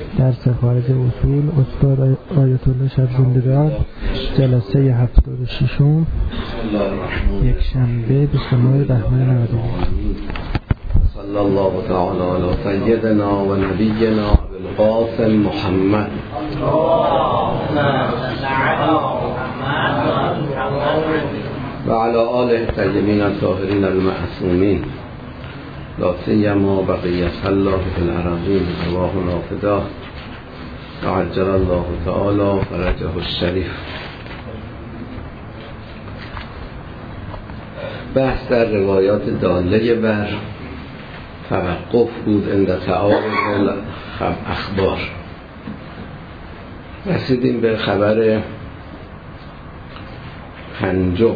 درس خارج اصول استاد آیت الله شب‌زنده‌باد، جلسه 76 یک شنبه 29 بهمن 92. صلی الله تعالی علی سیدنا و نبینا القاسم محمد و علی آله الطیبین الطاهرین المعصومین لا سیما بقیت الله فی الارضین ارواحنا فداه و عجل الله تعالی فرجه الشریف. بحث در روایات داله بر توقف بود عند تعارض اخبار. رسیدیم به خبر پنجم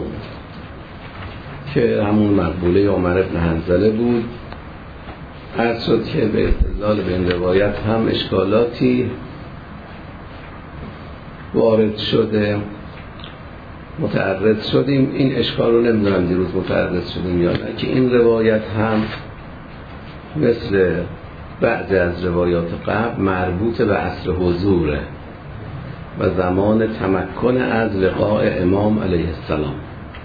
که همون مقبوله عمر بن حنظله بود. عرض شد که به استدلال به این روایت هم اشکالاتی وارد شده، متعرض شدیم. این اشکال رو نمیدونم دیروز متعرض شدیم یا نه، که این روایت هم مثل بعضی از روایات قبل مربوط به عصر حضوره و زمان تمکن از لقاء امام علیه السلام،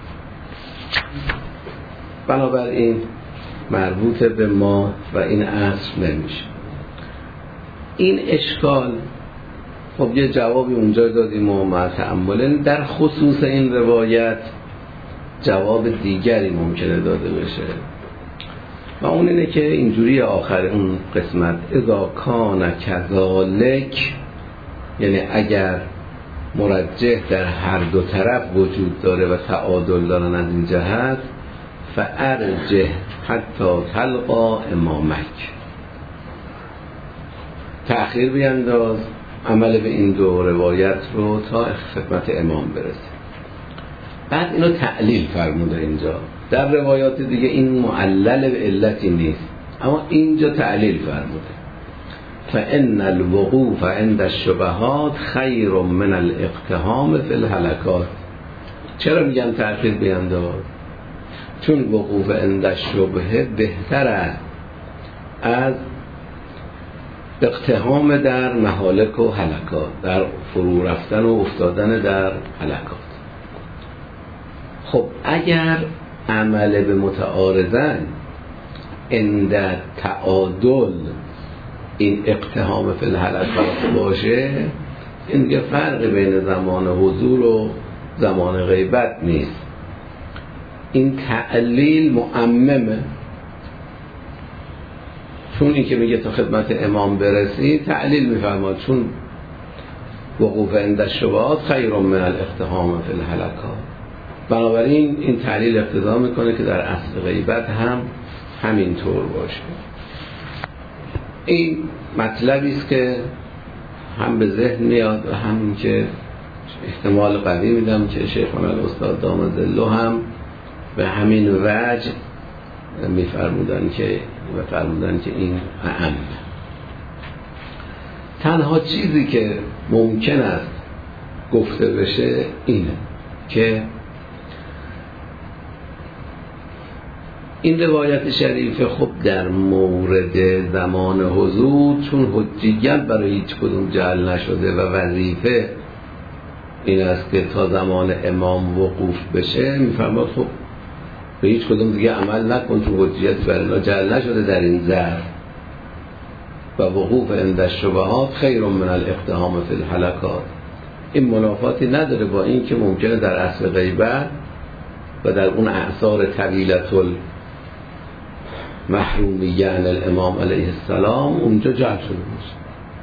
بنابراین مربوط به ما و این عصر نمیشه. این اشکال خب یه جوابی اونجا دادیم و مع تأمل در خصوص این روایت جواب دیگری ممکنه داده بشه و اون اینه که اینجوری آخر اون قسمت اذا کان کذالک، یعنی اگر مرجح در هر دو طرف وجود داره و تعادل دارن از این جهت، فارجح حتی تلقا امامک، تأخیر بینداز عمل به این دو روایت رو تا خدمت امام برسه. بعد اینو تعلیل فرموده اینجا. در روایات دیگه این معلل به علتی نیست، اما اینجا تعلیل فرموده. فإن الوقوف عند الشبهات خیر من الاقتحام فی الهلکات. چرا میگن تأخیر بینداز؟ چون وقوف عند الشبهه بهتر است از اقتحام در مهالک و هلکات، در فرو رفتن و افتادن در هلکات. خب اگر عمل به متعارضن عند تعادل این اقتحام فی الهلکات باشه، این دیگه فرق بین زمان حضور و زمان غیبت نیست. این تعلیل معممه، چون این که میگه تا خدمت امام برسی تعلیل میفرماد، چون وقوف عند الشبهات خیر من الاقتحام فی الهلکات. بنابراین این تعلیل اقتضا میکنه که در اصل غیبت هم همین طور باشه. این مطلبی است که هم به ذهن میاد و هم که احتمال قوی میدم که شیخنا الاستاد دام ظله هم به همین وجه میفرمودن که این اعم. تنها چیزی که ممکن است گفته بشه اینه که این روایت شریفه خب در مورد زمان حضور چون حجیت برای هیچ کدوم جعل نشده و وظیفه این است که تا زمان امام وقوف بشه، میفرماد خب به هیچ کدوم دیگه عمل نکن چون حجیت برای اینا جعل نشده در این ظرف، و وقوف عند الشبهات خیر من الاقتحام فی الهلکات. این منافاتی نداره با این که ممکنه در اصل غیبت و در اون اعصار طویلة محرومیه عن الامام علیه السلام اونجا جعل شده باشه.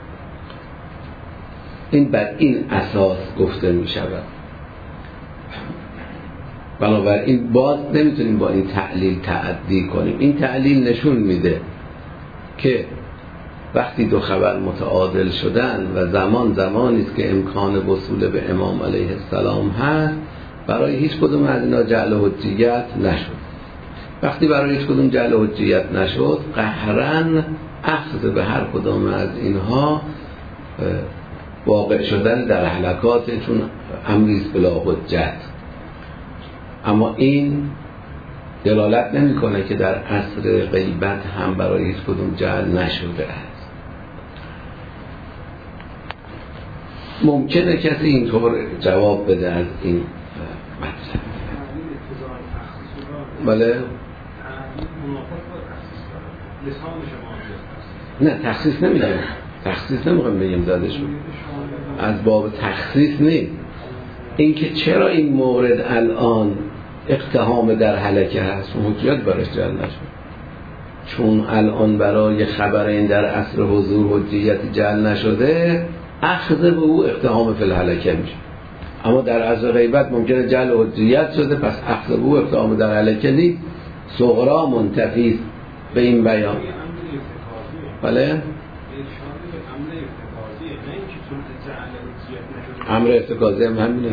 این بر این اساس گفته می شود. بنابراین باز نمیتونیم با این تعلیل تعدی کنیم. این تعلیل نشون میده که وقتی دو خبر متعادل شدن و زمانی است که امکان وصول به امام علیه السلام هست، برای هیچ کدوم از اینا جعل حجیت نشد. وقتی برای هیچ کدوم جعل حجیت نشد، قهرن اخذ به هر کدوم از اینها واقع شدن در هلکات، چون امریست بلا حجت. اما این دلالت نمی‌کنه که در عصر غیبت هم برای هیچ کدوم جعل نشده است. ممکنه کسی اینطور جواب بده از این مطلب. بله نه تخصیص نمیگم، تخصیص نمیخوام بگیم دادشون، از باب تخصیص نیست. اینکه چرا این مورد الان اقتحام در هلکه هست و حجیت برش جل نشد، چون الان برای خبر این در عصر حضور حجیت جل نشده، اخذ به او اقتحام فی الهلکه میشه. اما در عصر غیبت ممکنه جل حجیت شده، پس اخذ به او اقتحام در هلکه نیست، صغرا منتفی به این بیان. بله امر ارتکازی هم همینه،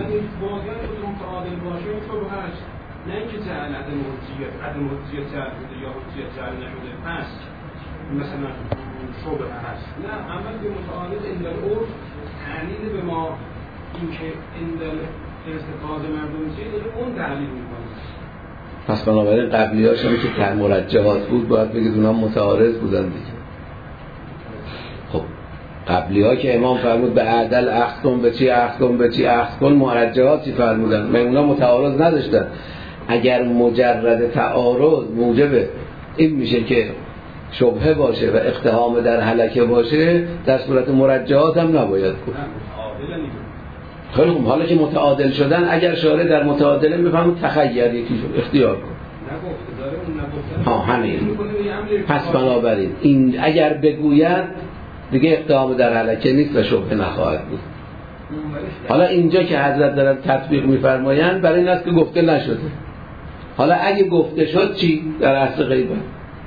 نه اینکه جعل عدم حجیت جعل بوده یا حجیت جعل نشده پس مثلا شبه هست، نه عمل به متعارض اندال عرف تعلیل به ما اینکه اندال ارتکاز مردم چیه داره اون تعلیل میکنه. پس بنابراین قبلی هاشون که تر مرجحات بود باید بگید اونا متعارض بودن دیگه. خب قبلی ها که امام فرمود به عدل اخذ کن، به چی اخذ کن، به چی اخذ کن، مرجحات چی فرمودن؟ من اونا متعارض نداشتن. اگر مجرد تعارض موجب این میشه که شبهه باشه و اقتحام در هلکه باشه، در صورت مرجحات هم نباید گفت. خیلی خوب، حالا که متعادل شدن، اگر شارع در متعادله میفهمه تخیر یکی شد اختیار کن. همین. پس بنابراین این اگر بگوید دیگه اقتحام در هلکه نیست و شبهه نخواهد بود. حالا اینجا که حضرت دارن تطبیق میفرمایند برای این است که گفته نشده. حالا اگه گفته شد چی؟ در عصر غیبت.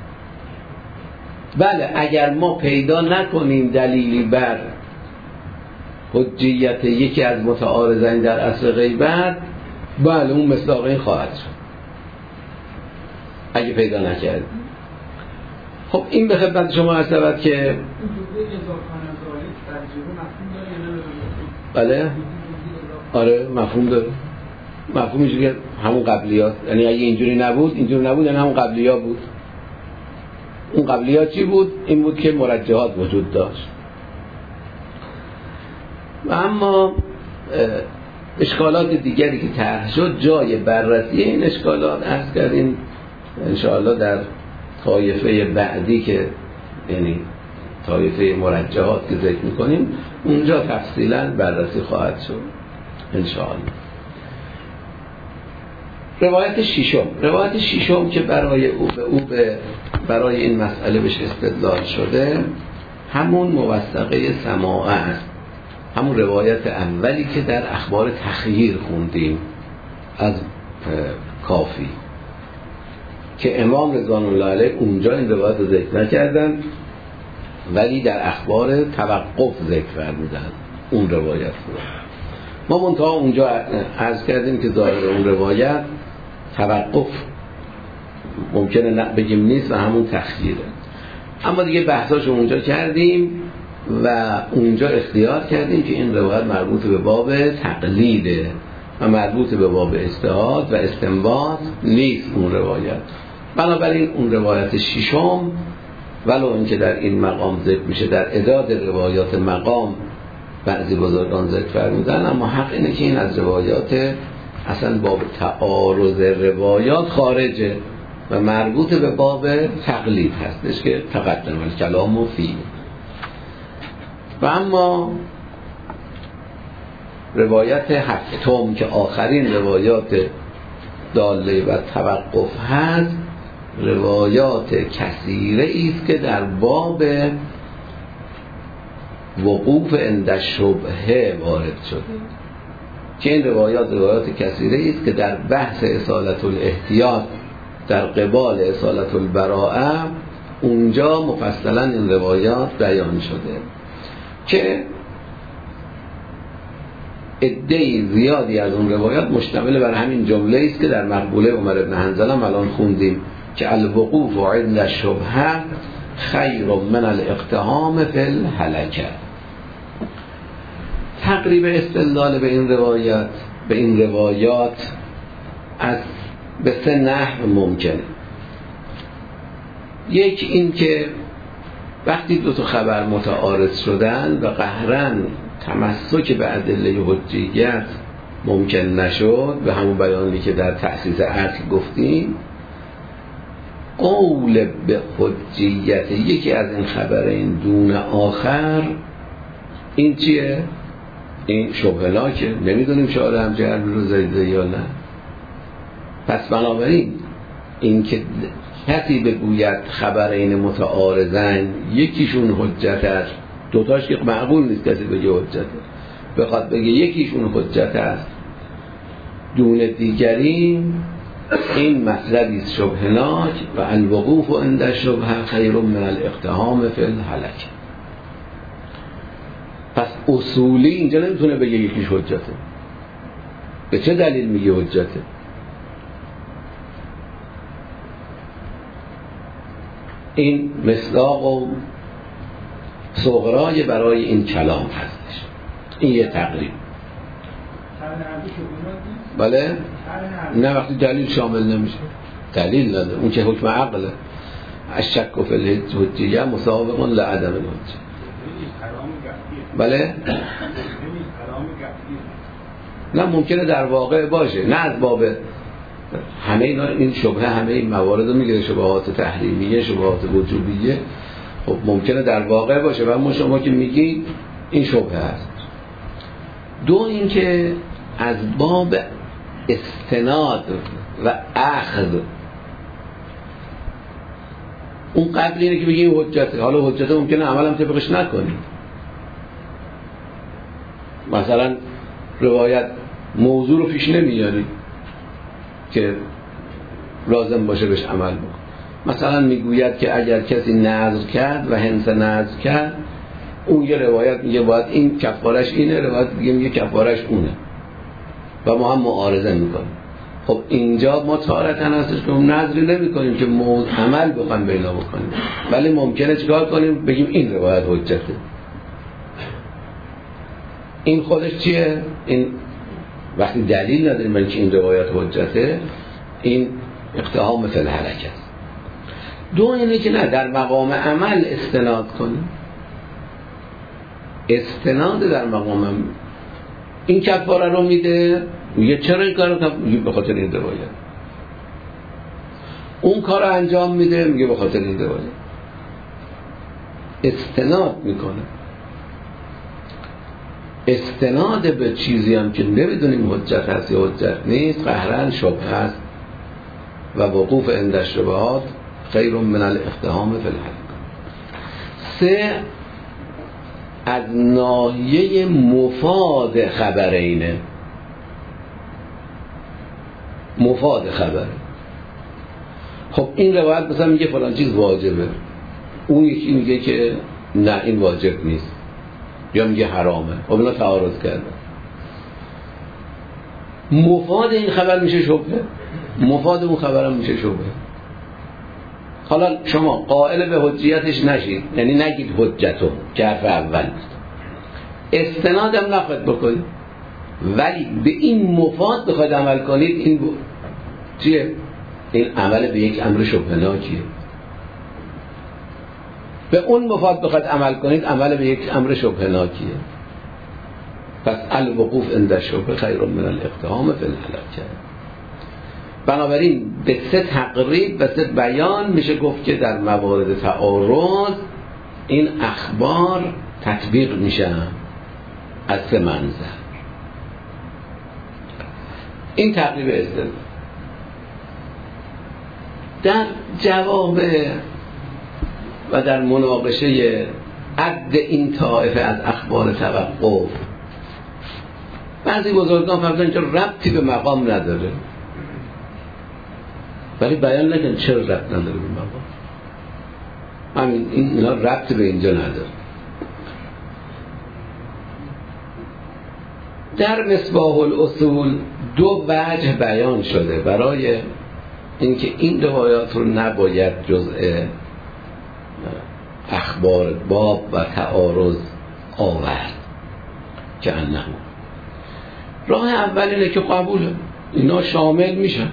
بله اگر ما پیدا نکنیم دلیلی بر حجیت یکی از متعارضین در عصر غیبت، بله اون مصداق این خواهد شد اگه پیدا نکرد. خب این به خدمت شما عرض شود که بله آره مفهوم داره. مفهومش که همون قبلیات، یعنی اگه اینجوری نبود یعنی همون قبلیات بود. اون قبلیات چی بود؟ این بود که مرجحات وجود داشت. و اما اشکالات دیگری که طرح شد جای بررسی این اشکالات عرض کردیم انشاءالله در طایفه بعدی که یعنی طایفه مرجحات که ذکر میکنیم اونجا تفصیلا بررسی خواهد شد انشاءالله. روایت ششم که برای این مسئله بهش استدلال شده همون موثقه سماعه است، همون روایت اولی که در اخبار تخییر خوندیم از کافی که امام رضوان الله علیه اونجا این روایت رو ذکر نکردن ولی در اخبار توقف ذکر فرمودن اون روایت رو. ما منتها اونجا عرض کردیم که ظاهر اون روایت توقف ممکنه بگیم نیست و همون تخییره، اما دیگه بحثاشو اونجا کردیم و اونجا اختیار کردیم که این روایت مربوط به باب تقلیده و مربوط به باب اجتهاد و استنباط نیست اون روایت. بنابراین اون روایت ششم ولو اینکه در این مقام ذکر میشه در اعداد روایات مقام بعضی بزرگان ذکر فرمودن، اما حق اینه که این از روایات اصلا باب تعارض روایات خارجه و مربوط به باب تقلید هستش که تقدم الکلام و فی. و اما روایت هفتم که آخرین روایات داله و توقف هست روایات کثیره است که در باب وقوف عند شبهه وارد شده، که این روایات کثیره است که در بحث اصالت الاحتیاط در قبال اصالت البراءه اونجا مفصلا این روایات بیان شده که عده زیادی از اون روایات مشتمل بر همین جمله است که در مقبوله عمر بن حنظله الان خوندیم که الوقوف عند الشبهه خیر من الاقتحام فی الهلکه. تقریب استدلال به این روایات از به سه نحو ممکنه. یک این که وقتی دو تا خبر متعارض شدن و قهرن تمسک به ادله حجیت ممکن نشد، به همون بیانی که در تأسیس اصل گفتیم، قول به حجیت یکی از این خبرین دون آخر، این چیه؟ این شبهلاکه. نمیدونیم شعار همجهر رو زیده یا نه. پس بنابراین این که کسی بگوید خبرین متعارضن یکیشون حجت است، دوتاش که معقول نیست کسی بگه حجت، بخواد بگه یکیشون حجت است دون دیگرین، این مطلبی است شبهناک و الوقوف عند الشبهه خیر من الاقتحام فی الهلک. پس اصولی اینجا نمیتونه بگه یکیش حجته. به چه دلیل میگه حجته؟ این مصداق و صغرای برای این کلام هستش. این یه تقریب. بله؟ نه، وقتی دلیل شامل نمیشه. دلیل نداره، اون که حکم عقله. الشک فی الحجیه مسابق لعدم الحجه. بله؟ نه، ممکنه در واقع باشه، نه از باب همه اینا، این شبهه همه این موارد رو میگیره، شبهات تحریمیه، شبهات وجوبیه. خب ممکنه در واقع باشه و شما که میگید این شبهه هست. دو، این که از باب استناد و اخذ، اون قبل اینه که بگیم حجته. حالا حجته ممکنه عملم طبقش نکنیم. مثلا روایت موضوع رو پیش نمیاری که لازم باشه بهش عمل بکن. مثلا میگوید که اگر کسی نذر کرد و هنس نذر کرد، اون یه روایت میگه باید این کفارش اینه، روایت میگه کفارش اونه و ما هم معارضه میکنیم. خب اینجا ما تارتاً هستش که اون نذری نمیکنیم که عمل بخوایم بینا بکنیم، ولی ممکنه چیکار کنیم؟ بگیم این روایت حجته. این خودش چیه؟ این وقتی دلیل نداریم برای که این روایت حجته، این اقتحام فی الهلک است. دو، اینه که نه، در مقام عمل استناد کنیم. استناد در مقام عمل. این کفاره رو میده، میگه چرا این کارو کنم؟ میگه به خاطر این روایت. اون کار رو انجام میده، میگه به خاطر این روایت. استناد میکنه. استناد به چیزی هم که نمیدونیم حجت هست یا حجت نیست، قهرن شبهه است و وقوف عند الشبهات خیر من الاقتحام فی الحلق. سه، از ناحیه مفاد خبرینه. مفاد خبر. خب این روایت مثلا میگه فلان چیز واجبه، اون یکی میگه که نه این واجب نیست یا میگه حرامه. خب اینا تعارض کردن. مفاد این خبر میشه شبهه، مفاد اون خبرم میشه شبهه. حالا شما قائل به حجیتش نشید، یعنی نگید حجتو که حرف اول بود، استنادم نخواهد بکنید، ولی به این مفاد بخواید عمل کنید، این چیه؟ این عمل به یک امر شبهناکیه. به اون مفاد بخواید عمل کنید، عمل به یک امر شبهناکیه. پس الوقوف عند الشبهه خیر من الاقتحام فی الهلک. بنابراین به سه تقریب و سه بیان میشه گفت که در موارد تعارض این اخبار تطبیق میشن از سه منظر. این تقریب استدلال. در جواب و در مناقشه عد این طائفه از اخبار توقف، بعضی بزرگان فرمودن که ربطی به مقام نداره، ولی بیان نکن چرا ربط نداره به مقام. همین اینا ربط به اینجا نداره. در مصباح الاصول دو وجه بیان شده برای اینکه این روایات رو نباید جزء اخبار باب و تعارض آورد که انه. راه اول اینه که قبوله، اینا شامل میشن.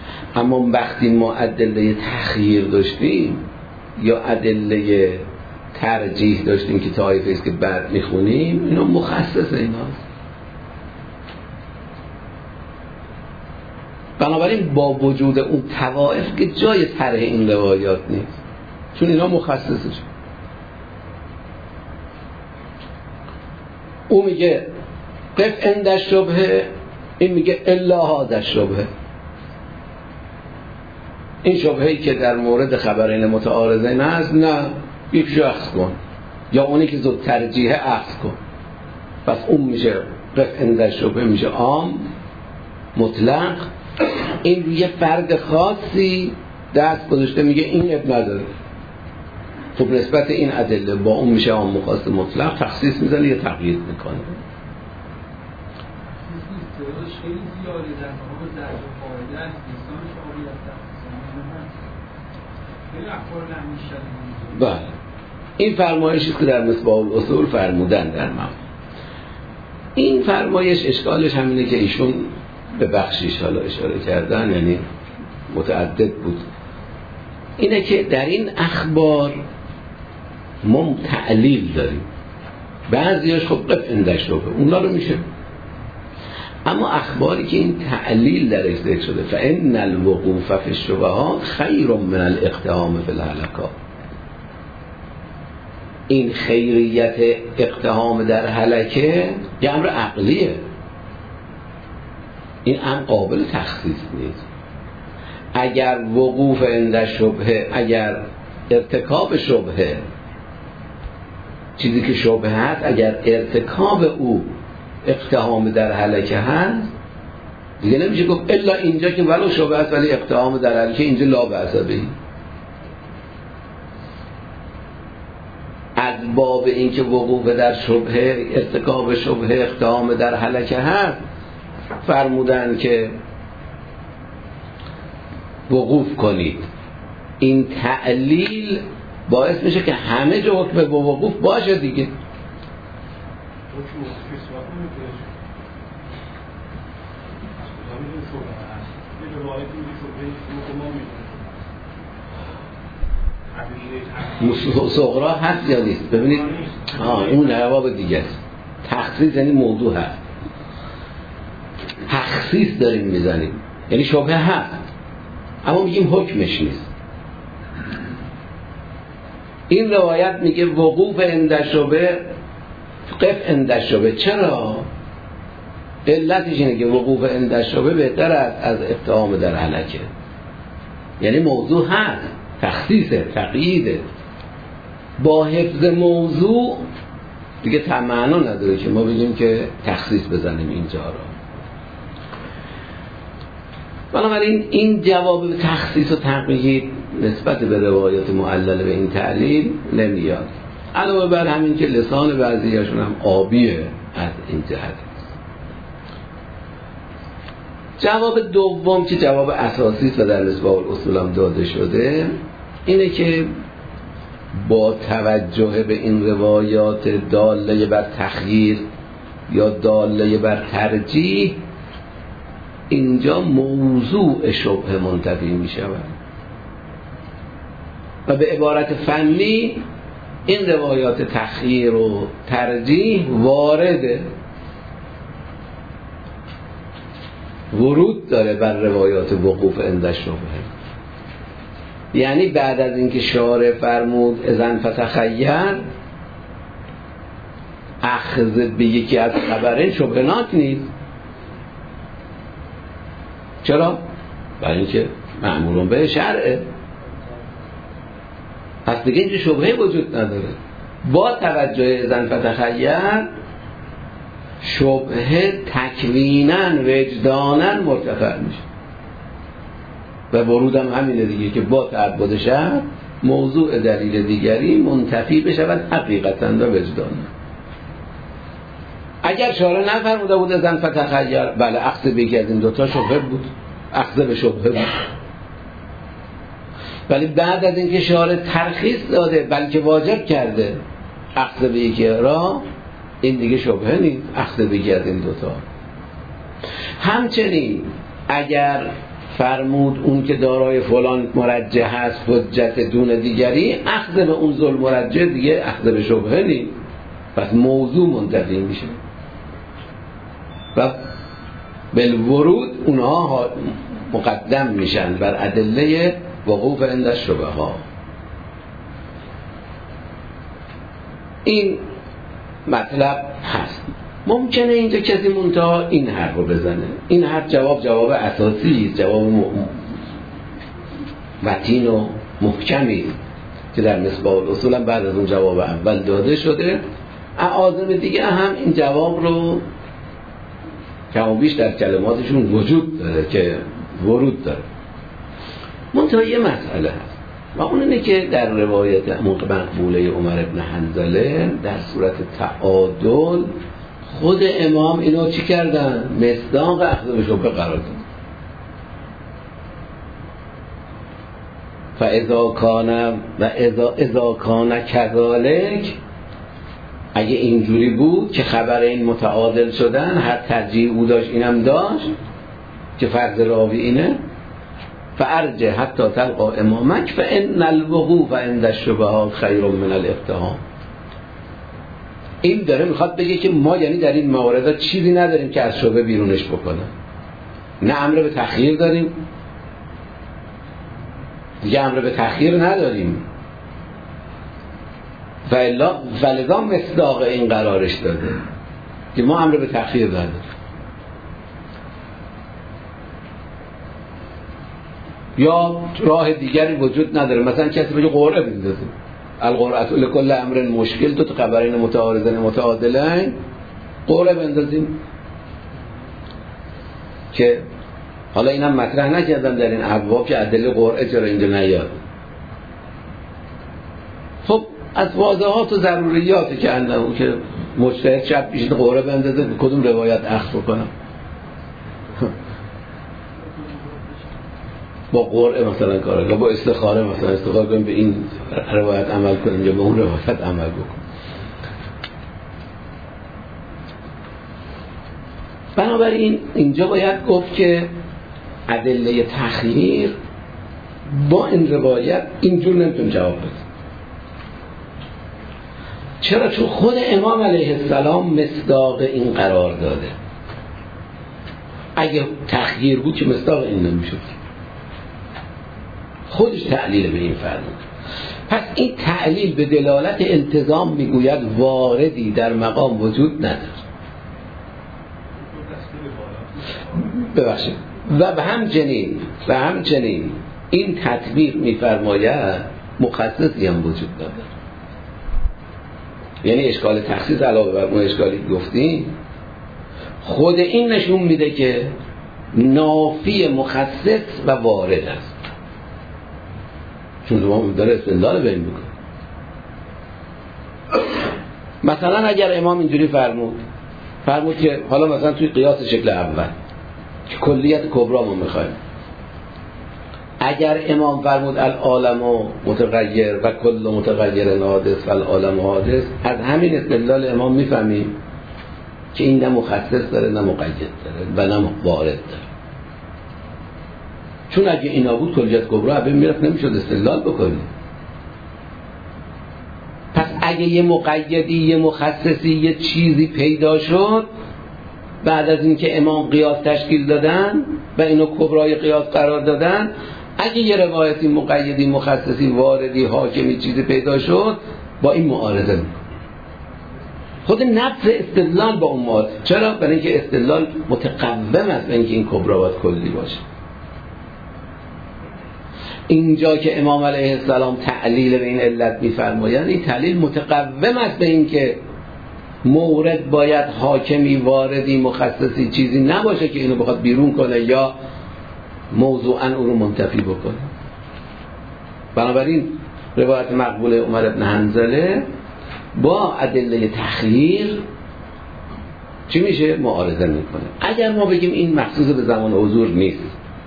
اما وقتی ما ادله تخییر داشتیم یا ادله ترجیح داشتیم که طایفه است که بعد میخونیم، اینا مخصص ایناست. بنابراین با وجود اون طوائف که جای طرح این روایات نیست، چون اینا مخصصش. او میگه قف عند شبهه، این میگه الا هذا شبهه. این شبهه‌ای که در مورد خبرین متعارضین هست، نه یکیشو اخذ کن، یا اونی که زود ترجیحه اخذ کن. پس اون میشه قف عند شبهه، میشه عام مطلق. این روی فرد خاصی دست گذاشته، میگه این اب نداره. خب نسبت این ادله با اون میشه عام مخصص مطلق، تخصیص میزنه یا تقیید میکنه. خیلی زیاده در مقام ضرب فایده است، انسان شامل است، خیلی اخبار نمیشه. بله، این فرمایشی است که در مصباح الاصول فرمودن در مقام. این فرمایش اشکالش همینه که ایشون به بخشیش حالا اشاره کردن، یعنی متعدد بود، اینه که در این اخبار ما تعلیل داریم، بعضیاش خب قف عند شبهه اونا رو میشه، اما اخباری که این تعلیل درش ذکر شده فإن الوقوف فی الشبهات خیر من الاقتحام فی الهلکات، این خیریت اقتحام در هلکه یه امر عقلیه، این امر قابل تخصیص نیست. اگر وقوف عند شبهه، اگر ارتکاب شبهه، چیزی که شبهه هست، اگر ارتکاب او اقتحام در هلکه هست، دیگه نمیشه گفت الا اینجا که ولو شبهه هست ولی اقتحام در هلکه، اینجا لا بأس به. از باب این که وقوف در شبهه، ارتکاب شبهه اقتحام در هلکه هست، فرمودن که وقوف کنید. این تعلیل باعث میشه که همه جا حکم به وقوف باشه دیگه. صغرا هست یا نیست؟ ببینید اون جواب دیگه است. تخصیص یعنی موضوع هست، تخصیص داریم میزنیم، یعنی شبهه هست اما میگیم حکمش نیست. این روایت میگه وقوف عند شبهه قف عند شبهه. چرا؟ علتش اینه که وقوف عند شبهه بهتر است از اقتحام در هلکه، یعنی موضوع هست، تخصیصه، تقییده. با حفظ موضوع دیگه معنا نداره که ما بگیم که تخصیص بزنیم اینجا را. بنابراین این جواب به تخصیص و تقیید نسبت به روایات معلل به این تعلیل نمیاد، علاوه بر همین که لسان بعضیاشون هم آبیه از این جهت. جواب دوم که جواب اساسی است و در مصباح الاصول هم داده شده، اینه که با توجه به این روایات داله بر تخییر یا داله بر ترجیح، اینجا موضوع شبهه منتفی می شود و به عبارت فنی این روایات تخییر و ترجیح وارده، ورود داره بر روایات وقوف عند شبهه. یعنی بعد از اینکه شارع فرمود اذن فتخیر، اخذ به یکی از خبرین شبهناک نیست. چرا؟ برای اینکه مأمورون به شرعه، پس دیگه اینجا شبهه وجود نداره. با توجه اذن فتخیر شبهه تکویناً وجداناً مرتفع میشه و ورود هم همینه دیگه که با تعبد شرع موضوع دلیل دیگری منتفی بشود حقیقتاً و وجداناً. اگر شارع نفرموده بود اذن فتخیر، بله اخذ به یکی از این دوتا شبهه بود، اخذ به شبهه بود. ولی بعد از اینکه شارع ترخیص داده بلکه واجب کرده اخذ به یکی را، این دیگه شبهه نیست، اخذ به یکی از این دوتا. همچنین اگر فرمود اون که دارای فلان مرجح هست حجت دون دیگری، اخذ به اون ظلم مرجح دیگه اخذ به شبهه نیست، پس موضوع منتفی میشه و بالورود اونها مقدم میشن بر ادله وقوف عند الشبهه ها. این مطلب هست. ممکنه اینجا کسی منتها این حرف رو بزنه، این حرف جواب اساسی، جواب متین و محکمی که در مصباح الاصول هم بعد از اون جواب اول داده شده. اعاظم دیگه هم این جواب رو کم و بیش در کلماتشون وجود داره که ورود داره. منتها یه مسئله هست و اون اینه که در روایت مقبوله عمر ابن حنظله در صورت تعادل خود امام اینو چی کردن؟ مصداق اخذ به شبهه قرار دادن. اذا کان کذالک، اگه اینجوری بود که خبر این متعادل شدن، هر ترجیح او داشت اینم داشت که فرض راوی اینه، فارجع حتی تلقا امامک فان الوقوف عند الشبهات خیر من الاقتحام. این داره میخواد بگه که ما یعنی در این موارد چیزی نداریم که از شبهه بیرونش بکنه، نه امر به تخییر داریم، دیگه امر به تخییر نداریم، ولذا مصداق این قرارش داده که ما امر به تخییر نداریم. یا راه دیگری وجود نداره، مثلا کسی بگه قرعه بندازیم، القرعه لکل امر مشکل، دو تا خبرین متعارضین متعادلین، قرعه بندازیم. که حالا اینم مطرح نکردم در این ابواب که ادله قرعه چرا اینجا نیاد. خب از واضحات و ضروریاتی که اندامون که مجتهد شب پیشید قرعه بندازه کدوم روایت اخذ بکنم؟ با قرعه مثلا کار کنم، با استخاره مثلا استخاره کنم به این روایت عمل کنم یا به اون روایت عمل بکنم. بنابراین اینجا باید گفت که ادله تخییر با این روایت اینجور نمیتون جواب بده. چرا؟ چون خود امام علیه السلام مصداق این قرار داده. اگه تخییر بود که مصداق این نمیشد، خودش تعلیل به این فرمود. پس این تعلیل به دلالت التزام میگوید واردی در مقام وجود نداره. ببخشید. و به همچنین این تطبیق میفرماید مخصصی هم وجود نداره. یعنی اشکال تخصیص علاوه بر اون اشکالی که گفتیم، خود این نشون میده که نافی مخصص و وارد است. چون زمان داره استدلال بین میکنه. مثلا اگر امام اینجوری فرمود که حالا مثلا توی قیاس شکل اول که کلیت کبرا ما میخوایم، اگر امام فرمود العالم متغیر و کل متغیر حادث و العالم حادث، از همین استدلال امام میفهمیم که این نه مخصص داره نه مقید داره و نه وارد داره. چون اگه اینا بود کلیت کبرا به میرفت نمیشد استدلال بکنیم. پس اگه یه مقیدی یه مخصصی یه چیزی پیدا شد بعد از اینکه امام قیاس تشکیل دادن و اینو کبرای قیاس قرار دادن، اگه یه روایتی مقیدی مخصصی واردی حاکمی چیزی پیدا شد با این معارضه میکنه. خود نفس استدلال با اون معارضه. چرا؟ برای اینکه استدلال متقوم است به اینکه این کبرا باید کلی باشه. اینجا که امام علیه السلام تعلیل به این علت میفرمایند، این تعلیل متقوم است به اینکه مورد باید حاکمی واردی مخصصی چیزی نباشه که اینو بخواد بیرون کنه یا موضوعاً او رو منتفی بکنه. بنابراین روایت مقبول عمر ابن حنظله با ادله تخییر چی میشه؟ معارضه میکنه. اگر ما بگیم این مخصوص به زمان حضور نیست،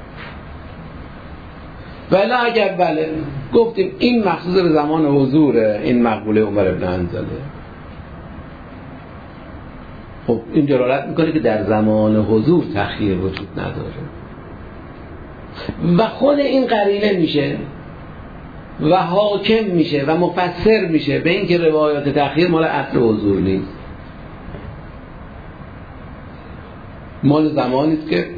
ولی اگر بله گفتیم این مخصوص به زمان حضوره، این مقبول عمر ابن حنظله، خب این دلالت میکنه که در زمان حضور تخییر وجود نداره. و خود این قرینه میشه و حاکم میشه و مفسر میشه به اینکه روایات تأخیر مال عصر حضور نیست، مال زمانی است که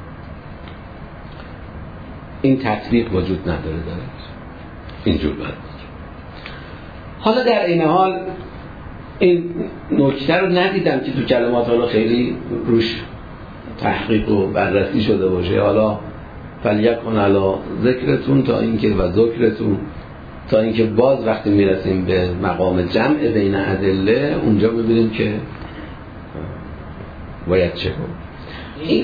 این تطبیق وجود نداره داره اینجور باید. حالا در این حال این نکته رو ندیدم که تو کلمات حالا خیلی روش تحقیق و بررسی شده باشه. حالا فلیکن علی ذکرتون تا اینکه و ذکرتون تا اینکه باز وقتی میرسیم به مقام جمع بین ادله اونجا ببینیم که باید چه کنیم. این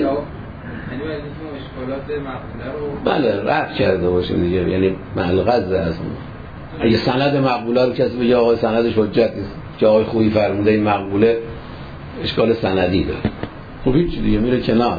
بله رفع کرده باشیم دیگه، یعنی ملغزه از اون. اگه سند مقبوله رو کسی بگه آقای سندش حجت نیست که آقای خویی فرموده این مقبوله اشکال سندی داره، خب هیچ دیگه میره کنار.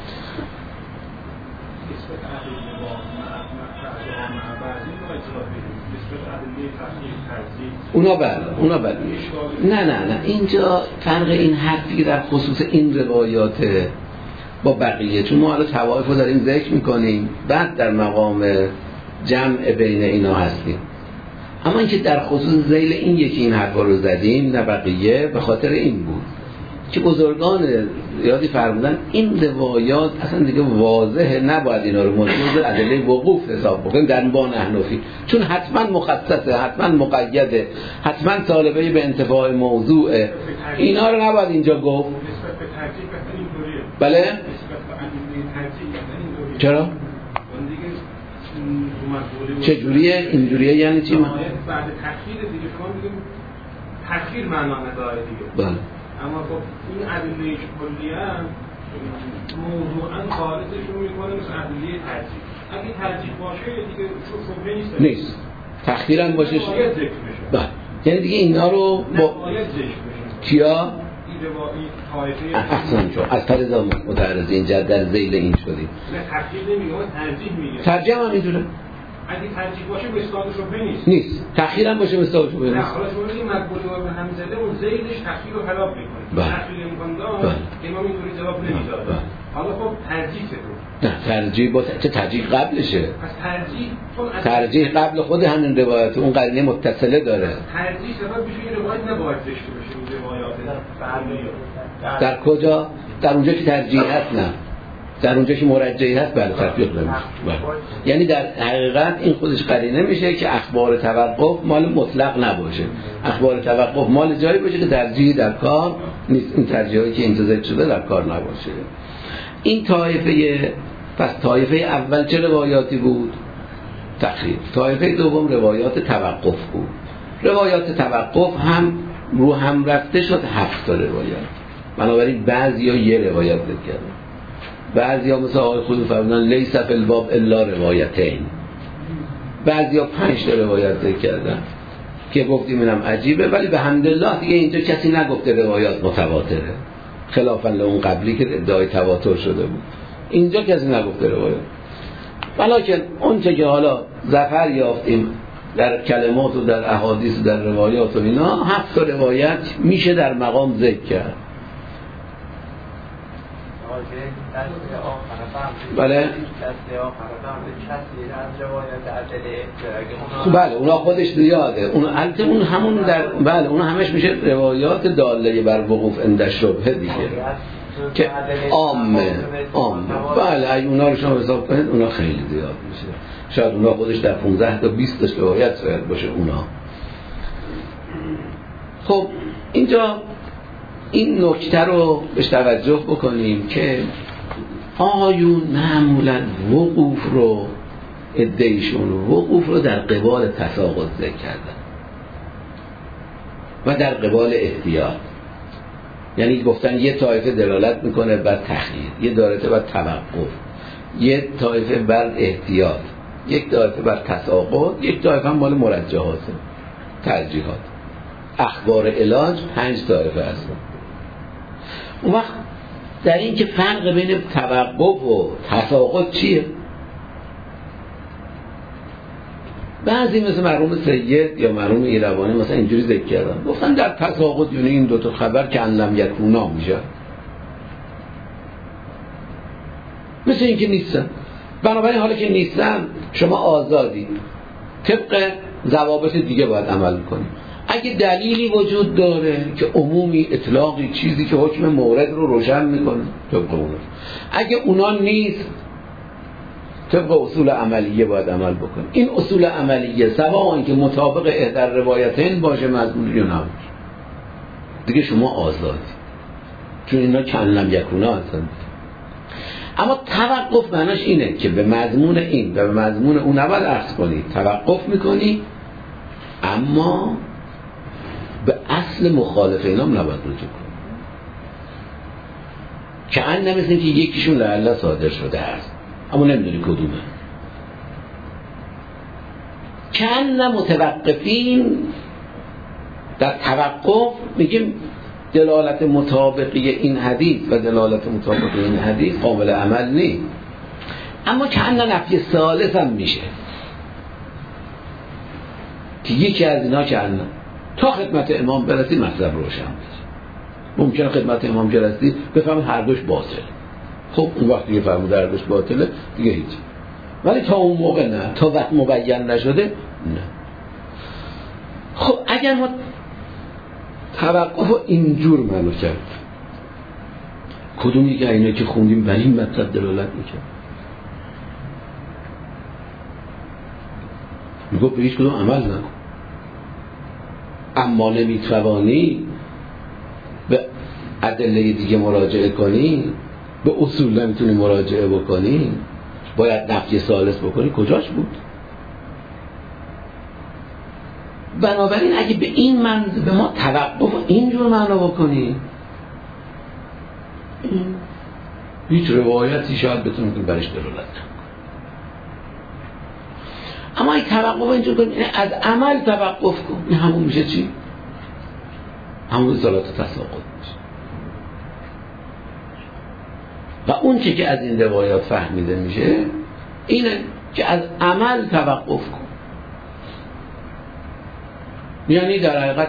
اونا بله نه اینجا فرق این حرفی در خصوص این روایات با بقیه، چون ما حالا توائف رو داریم ذکر میکنیم بعد در مقام جمع بین اینا هستیم، اما اینکه در خصوص ذیل این یکی این حرفا رو زدیم نه بقیه به خاطر این بود که بزرگان یادی فرمودن این روایات اصلا دیگه واضحه، نباید اینا رو مجوز ادله وقوف حساب بکنیم در بان احنافی، چون حتما مخصصه، حتما مقیده، حتما طالبه به انتفاع موضوعه، اینا رو نباید اینجا گفت. بله چرا؟ چجوریه؟ اینجوریه یعنی چی؟ بعد تأخیر دیگه شما میگیم تأخیر معنا نداره دیگه. بله. اما خب این ادله کلیه موضوعاً خارجشون میکنه مثل ادله ترجیح. اگه ترجیح باشه دیگه شبهه نیست. تأخیر هم باشه. باید ذکر بشه. بله. یعنی دیگه اینا رو با باید ذکر بشه. کیا؟ احسن چون از طریق متعرض اینجا در ذیل این شدیم. نه تأخیر نمیگه، ترجیح میگه. ترجیح هم میدونه. اگه ترجیح باشه مصداق شبهه نیست. تأخیر هم باشه مصداق شبهه نیست. نه حالا شما میگید مقبوله و همزده اون ذیلش تأخیر رو خلاف میکنه. تأخیر امکان داشت امام اینطوری جواب نمیداد. حالا خب ترجیح تو. نه ترجیح با چه ترجیح قبلشه. از ترجیح قبل خود همین روایت اون قرینه متصله داره. ترجیح سبب میشه این روایت نباید ذکر بشه این روایات در کجا؟ در اونجا که ترجیح هست نه. در اونجا که مرجحی هست بله تطبیق نمیشه. یعنی در حقیقت این خودش قرینه میشه که اخبار توقف مال مطلق نباشه. اخبار توقف مال جایی باشه که ترجیحی در کار نیست. این ترجیحی که اینجا ذکر شده در کار نباشه. این طایفه پس طایفه اول چه روایاتی بود؟ تأخیر. طایفه دوم روایات توقف بود. روایات توقف هم رو هم رفته شد 7 روایت. بنابراین بعضیا یه روایت ذکر کردن. بعضیا مثل آقای خود فرمودن لیس فی الباب الا روایتین. بعضیا 5 روایت ذکر کردن که گفتیم اینم عجیبه، ولی به حمدالله دیگه اینجا کسی نگفته روایات متواتره، خلافاً اون قبلی که ادعای تواتر شده بود. اینجا کسی نگفته روایات. ولیکن اون چه که حالا ظفر یافتیم در کلمات و در احادیث و در روایات و اینا 7 روایت میشه در مقام ذکر کرد. بله بله اونا خودش زیاده، اون البته اون همون در بله اون همش میشه روایات داله بر وقوف عند شبهه دیگه که عامه بله اگه اونا رو شما حساب کنید اونا خیلی زیاد میشه، شاید اونا خودش در 15 تا 20 تا روایت شاید باشه اونا. خب اینجا این نکته رو بهش توجه بکنیم که آقایون معمولا وقوف رو ادعیشون وقوف رو در قبال تساقط ذکر کردن و در قبال احتیاط، یعنی گفتن یه طایفه دلالت میکنه بر تخییر، یه طایفه بر توقف، یه طایفه بر احتیاط، یک طایفه بر تساقط، یک طایفه هم مال مرجحات ترجیحات. اخبار علاج 5 طایفه هستن. اون وقت در این که فرق بین توقف و تساقط چیه؟ بعضی مثل مرحوم سید یا مرحوم ایروانی مثلا اینجوری ذکر کردن، گفتن در تساقط یعنی این 2 تا خبر که انلم یکونا میشه، مثل این که نیستن. بنابراین حالا که نیستم شما آزادی، طبق ضوابط دیگه باید عمل کنید. اگه دلیلی وجود داره که عمومی اطلاقی چیزی که حکم مورد رو روشن میکنه طبق اون، اگه اونا نیست طبق اصول عملیه باید عمل بکنید. این اصول عملیه سواء اینکه مطابق احدی روایتین باشه مضمون یا نباشه دیگه شما آزادی، چون اینا کن لم یکونا هستن. اما توقف معناش اینه که به مضمون این و به مضمون اون نباید عرض کنید، توقف میکنی اما به اصل مخالف اینام نباید رجوع کنی. که ان نمیسن که یکیشون لعله صادر شده است اما نمیدونی کدومه. که ان متوقفین در توقف میگیم دلالت مطابقی این حدیث و دلالت مطابقی این حدیث قابل عمل نیست، اما که ان نفی ثالث هم میشه که یکی از اینا که ان تا خدمت امام برسی مطلب روشن بشه. ممکنه خدمت امام برسی بفهم هر دوش باطله، خب اون وقت دیگه فرمود هر دوش باطله دیگه هیچ، ولی تا اون موقع نه، تا وقت مبین نشده نه. خب اگر ما توقف رو اینجور معنی کرد، کدومی که اینه که خوندیم بر این مطلب دلالت میکرد؟ میگو به هیچ کدوم عمل نکن، اما نمیتوانی به ادله دیگه مراجعه کنی، به اصول نمیتونی مراجعه بکنی، باید نفی ثالث بکنی. کجاش بود؟ بنابراین اگه به این منظور به ما توقف اینجور معنا بکنی، هیچ روایتی شاید بتونید برش دلالت کنید. اما این توقف اینجور کنی از عمل توقف کن، این همون میشه چی؟ همون ازالات تساقط میشه. و اون چی که از این روایات فهمیده میشه اینه که از عمل توقف کن. یعنی در حقیقت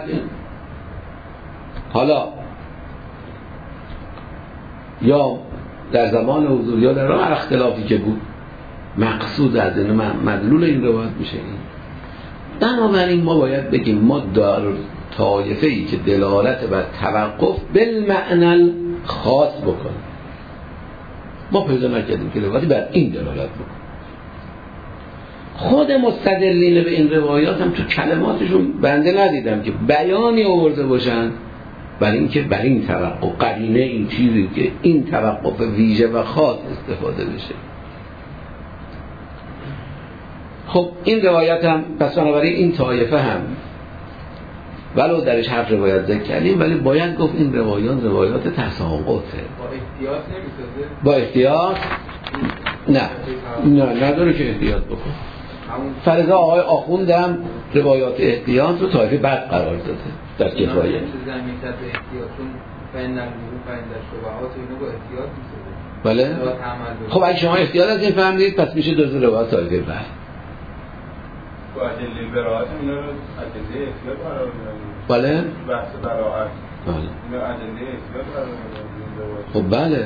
حالا یا در زمان حضور یا در هر اختلافی که بود مقصود از این مدلول این روایت میشه این. بنابراین ما باید بگیم ما در طایفه‌ای که دلالت بر توقف بالمعنى خاص بکنیم، ما پیدا نکردیم که روایتی بر این دلالت بکنه. خود مستدلین به این روایات هم تو کلماتشون بنده ندیدم که بیانی آورده باشن برای اینکه بر این توقف قرینه این چیزی که این توقف ویژه و خاص استفاده بشه. خب این روایت هم پس بنابراین این طایفه هم ولو درش حرف روایت ذکر کردیم ولی باید گفت این روایات تساقطه. با احتیاط نمیسازه؟ با احتیاط نه نداره که احتیاط بکن. فرضا آقای آخوندم روایات احتیاط رو طایفه بعد قرار داده در کفایه. زمین تحت احتیاطون فین نمو فین در شبهات اینو با احتیاط میسازه. بله؟ خب اگه شما احتیاط از این فهمدید پس میشه جزء روایات طایفه بعد. با ادله براءت اینا رو ادله احتیاط قرار میدن. بله؟ بحث براءت. بله. اینا ادله احتیاط قرار میدن. خب بله.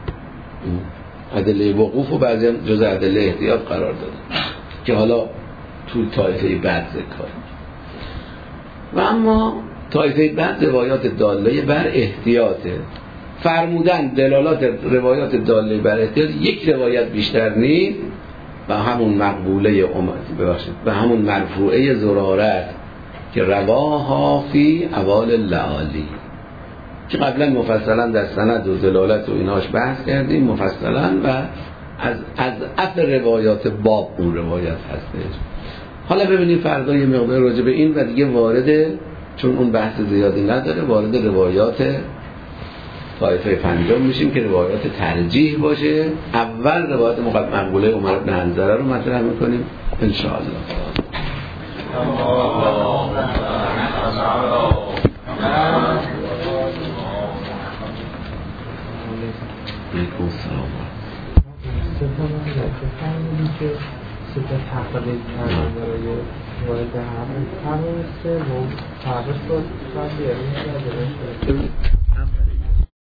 ادله وقوف و بعضی هم جزء ادله احتیاط قرار داده که حالا تو طایفه بعد ذکر. و اما طایفه بعد روایات داله بر احتیاطه. فرمودن دلالات روایات داله بر احتیاط یک روایت بیشتر نیست و همون مقبوله و همون مرفوعه زرارت که رواها فی اوال اللعالی که قبلا مفصلا در سند و دلالت و ایناش بحث کردیم مفصلا و از اصل روایات باب اون روایت هستش. حالا ببینیم فردا یه مقدار راجع به این و دیگه وارد، چون اون بحث زیادی نداره، وارد روایات طایفه پنجم میشیم که روایات ترجیح باشه. اول روایت مقبوله عمر بن حنظله رو مطرح میکنیم ان شاء الله. تقلیل کردن برای وارد همون سه و تعرض رو